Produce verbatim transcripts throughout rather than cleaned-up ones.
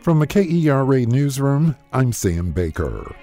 From the K E R A Newsroom, I'm Sam Baker.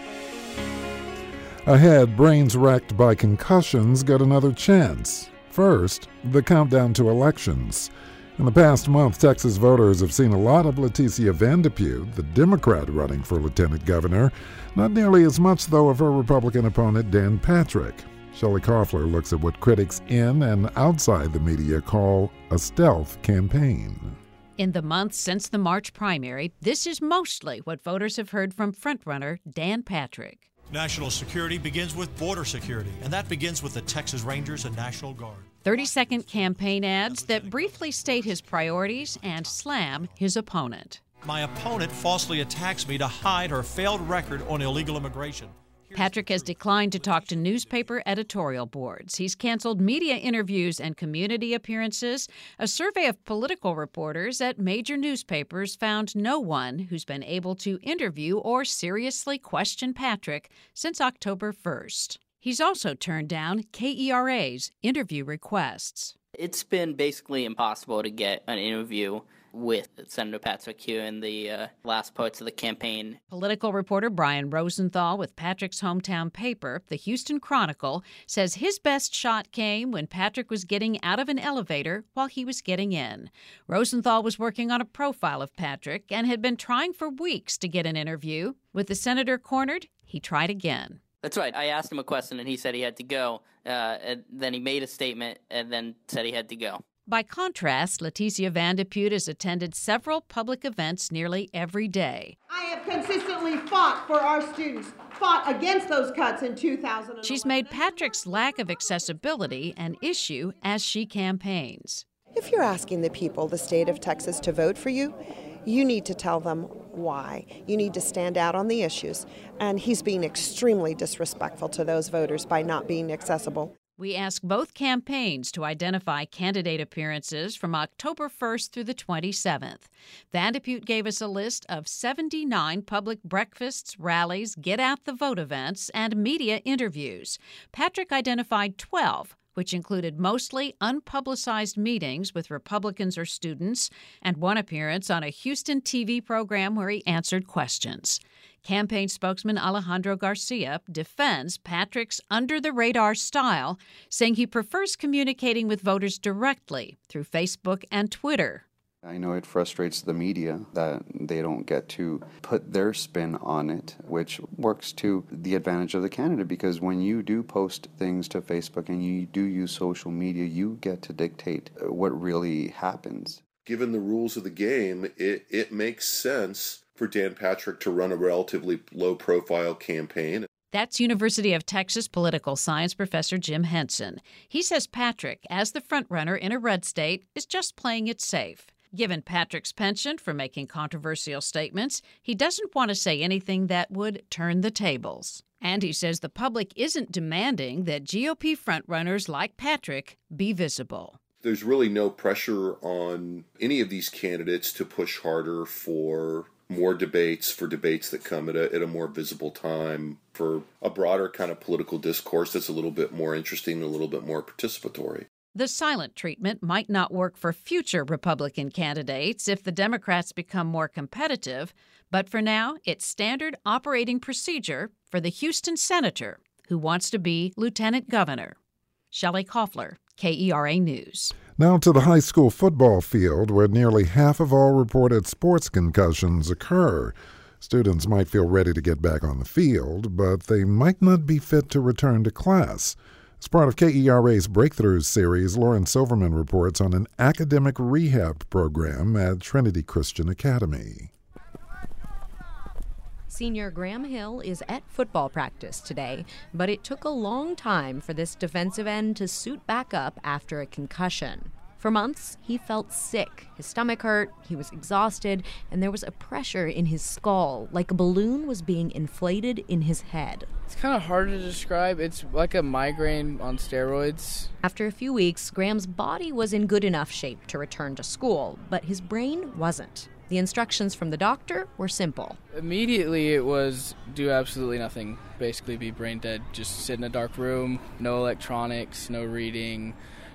Ahead, brains wrecked by concussions got another chance. First, the countdown to elections. In the past month, Texas voters have seen a lot of Leticia Vandeputte, the Democrat running for lieutenant governor, not nearly as much, though, of her Republican opponent, Dan Patrick. Shelley Koffler looks at what critics in and outside the media call a stealth campaign. In the months since the March primary, this is mostly what voters have heard from frontrunner Dan Patrick. National security begins with border security, and that begins with the Texas Rangers and National Guard. thirty-second campaign ads that briefly state his priorities and slam his opponent. My opponent falsely attacks me to hide her failed record on illegal immigration. Patrick has declined to talk to newspaper editorial boards. He's canceled media interviews and community appearances. A survey of political reporters at major newspapers found no one who's been able to interview or seriously question Patrick since October first. He's also turned down K E R A's interview requests. It's been basically impossible to get an interview with Senator Patrick here in the uh, last parts of the campaign. Political reporter Brian Rosenthal with Patrick's hometown paper, the Houston Chronicle, says his best shot came when Patrick was getting out of an elevator while he was getting in. Rosenthal was working on a profile of Patrick and had been trying for weeks to get an interview. With the senator cornered, he tried again. That's right. I asked him a question and he said he had to go. Uh, and then he made a statement and then said he had to go. By contrast, Leticia Vandeputte has attended several public events nearly every day. I have consistently fought for our students, fought against those cuts in two thousand eleven. She's made Patrick's lack of accessibility an issue as she campaigns. If you're asking the people, the state of Texas, to vote for you, you need to tell them why. You need to stand out on the issues. And he's being extremely disrespectful to those voters by not being accessible. We asked both campaigns to identify candidate appearances from October first through the twenty-seventh. Vandeputte gave us a list of seventy-nine public breakfasts, rallies, get-out-the-vote events, and media interviews. Patrick identified twelve, which included mostly unpublicized meetings with Republicans or students, and one appearance on a Houston T V program where he answered questions. Campaign spokesman Alejandro Garcia defends Patrick's under-the-radar style, saying he prefers communicating with voters directly through Facebook and Twitter. I know it frustrates the media that they don't get to put their spin on it, which works to the advantage of the candidate, because when you do post things to Facebook and you do use social media, you get to dictate what really happens. Given the rules of the game, it, it makes sense for Dan Patrick to run a relatively low-profile campaign. That's University of Texas political science professor Jim Henson. He says Patrick, as the frontrunner in a red state, is just playing it safe. Given Patrick's penchant for making controversial statements, he doesn't want to say anything that would turn the tables. And he says the public isn't demanding that G O P frontrunners like Patrick be visible. There's really no pressure on any of these candidates to push harder for more debates, for debates that come at a, at a more visible time, for a broader kind of political discourse that's a little bit more interesting, a little bit more participatory. The silent treatment might not work for future Republican candidates if the Democrats become more competitive, but for now, it's standard operating procedure for the Houston senator who wants to be lieutenant governor. Shelley Koffler, K E R A News. Now to the high school football field, where nearly half of all reported sports concussions occur. Students might feel ready to get back on the field, but they might not be fit to return to class. As part of K E R A's Breakthroughs series, Lauren Silverman reports on an academic rehab program at Trinity Christian Academy. Senior Graham Hill is at football practice today, but it took a long time for this defensive end to suit back up after a concussion. For months, he felt sick. His stomach hurt, he was exhausted, and there was a pressure in his skull, like a balloon was being inflated in his head. It's kind of hard to describe. It's like a migraine on steroids. After a few weeks, Graham's body was in good enough shape to return to school, but his brain wasn't. The instructions from the doctor were simple. Immediately it was do absolutely nothing, basically be brain dead. Just sit in a dark room, no electronics, no reading,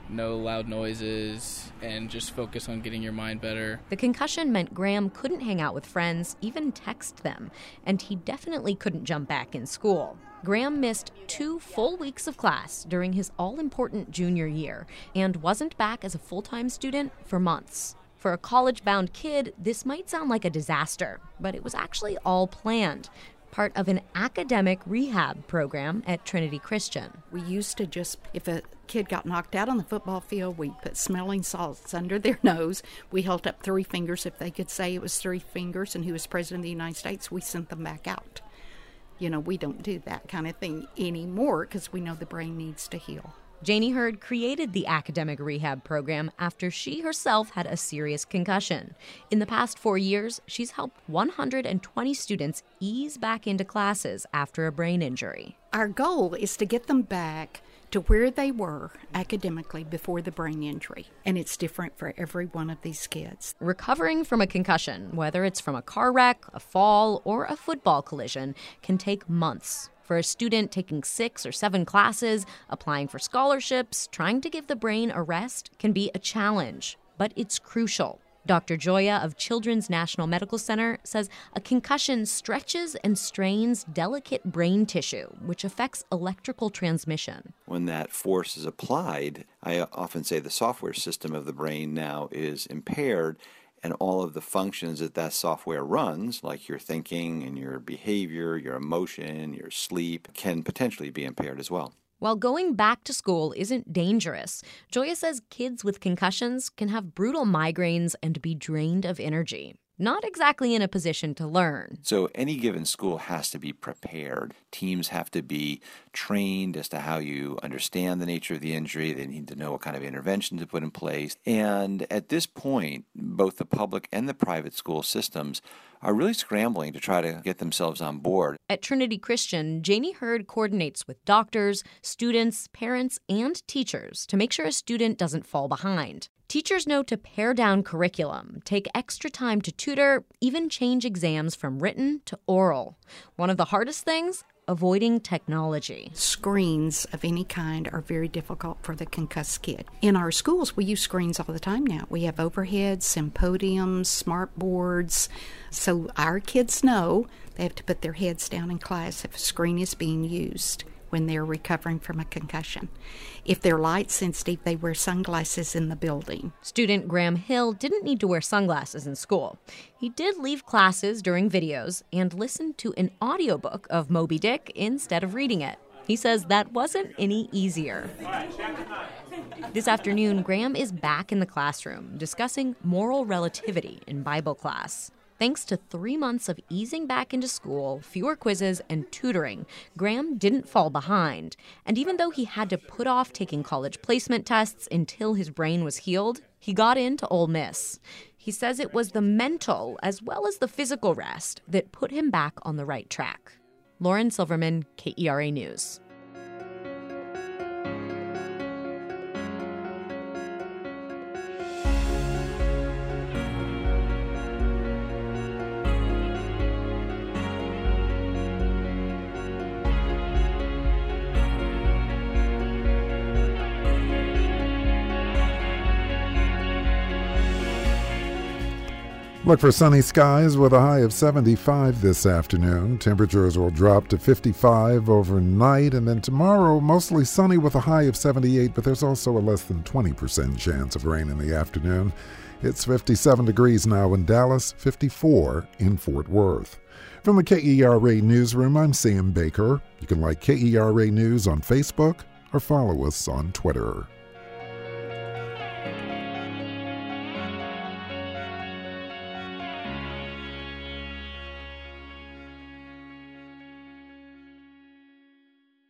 no loud noises, and just focus on getting your mind better. The concussion meant Graham couldn't hang out with friends, even text them, and he definitely couldn't jump back in school. Graham missed two full weeks of class during his all-important junior year and wasn't back as a full-time student for months. For a college-bound kid, this might sound like a disaster, but it was actually all planned, part of an academic rehab program at Trinity Christian. We used to just, if a kid got knocked out on the football field, we put smelling salts under their nose. We held up three fingers. If they could say it was three fingers and he was president of the United States, we sent them back out. You know, we don't do that kind of thing anymore because we know the brain needs to heal. Janie Hurd created the academic rehab program after she herself had a serious concussion. In the past four years, she's helped one hundred twenty students ease back into classes after a brain injury. Our goal is to get them back to where they were academically before the brain injury, and it's different for every one of these kids. Recovering from a concussion, whether it's from a car wreck, a fall, or a football collision, can take months. For a student taking six or seven classes, applying for scholarships, trying to give the brain a rest can be a challenge, but it's crucial. Doctor Joya of Children's National Medical Center says a concussion stretches and strains delicate brain tissue, which affects electrical transmission. When that force is applied, I often say the software system of the brain now is impaired, and all of the functions that that software runs, like your thinking and your behavior, your emotion, your sleep, can potentially be impaired as well. While going back to school isn't dangerous, Joya says kids with concussions can have brutal migraines and be drained of energy. Not exactly in a position to learn. So any given school has to be prepared. Teams have to be trained as to how you understand the nature of the injury. They need to know what kind of intervention to put in place. And at this point, both the public and the private school systems are really scrambling to try to get themselves on board. At Trinity Christian, Janie Hurd coordinates with doctors, students, parents, and teachers to make sure a student doesn't fall behind. Teachers know to pare down curriculum, take extra time to tutor, even change exams from written to oral. One of the hardest things? Avoiding technology. Screens of any kind are very difficult for the concussed kid. In our schools, we use screens all the time now. We have overheads, symposiums, smart boards. So our kids know they have to put their heads down in class if a screen is being used when they're recovering from a concussion. If they're light sensitive, they wear sunglasses in the building. Student Graham Hill didn't need to wear sunglasses in school. He did leave classes during videos and listen to an audiobook of Moby Dick instead of reading it. He says that wasn't any easier. This afternoon, Graham is back in the classroom discussing moral relativity in Bible class. Thanks to three months of easing back into school, fewer quizzes, and tutoring, Graham didn't fall behind. And even though he had to put off taking college placement tests until his brain was healed, he got into Ole Miss. He says it was the mental as well as the physical rest that put him back on the right track. Lauren Silverman, K E R A News. Look for sunny skies with a high of seventy-five this afternoon. Temperatures will drop to fifty-five overnight, and then tomorrow mostly sunny with a high of seventy-eight, but there's also a less than twenty percent chance of rain in the afternoon. It's fifty-seven degrees now in Dallas, fifty-four in Fort Worth. From the K E R A Newsroom, I'm Sam Baker. You can like K E R A News on Facebook or follow us on Twitter.